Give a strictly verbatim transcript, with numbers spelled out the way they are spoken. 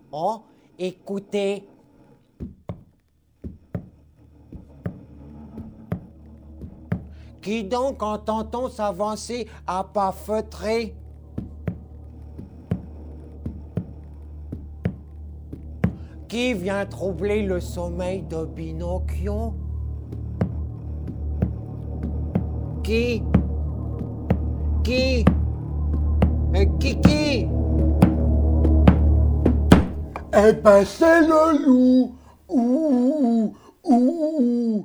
Oh, écoutez. Qui donc entend-on s'avancer à pas feutrés? Qui vient troubler le sommeil de Pinocchio? Qui? Qui? Euh, qui qui? Eh ben c'est le loup. Ouh, ouh, ouh.